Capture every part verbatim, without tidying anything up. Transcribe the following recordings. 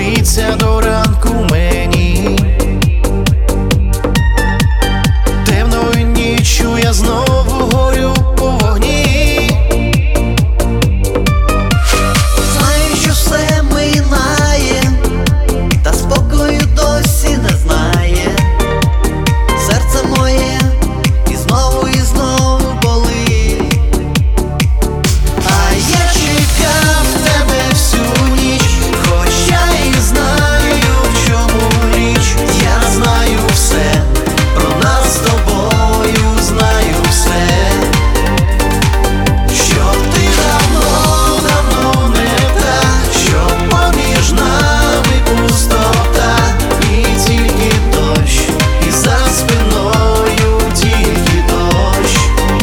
сниться до ранку мені. Темною ніччю я знову горю по вогні. Знаю, що все минає, та спокою досі не знає. Серце моє і знову, і знову болить. А я чекав тебе всю ніч, хоч я і знаю, в чому річ. Я знаю все про нас з тобою, знаю все, що ти давно, давно не та, що поміж нами пустота. І тільки дощ, і за спиною тільки дощ,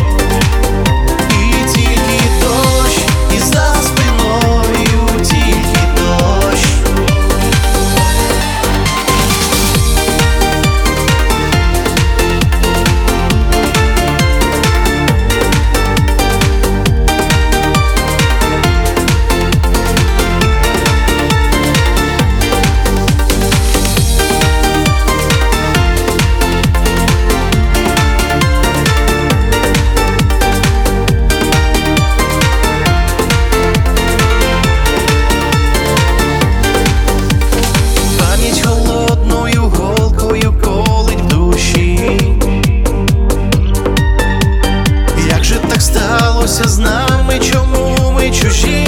і тільки дощ, і за спиною тільки дощ. Пам'ять холодною голкою колить в душі. Як же так сталося з нами, чому ми чужі?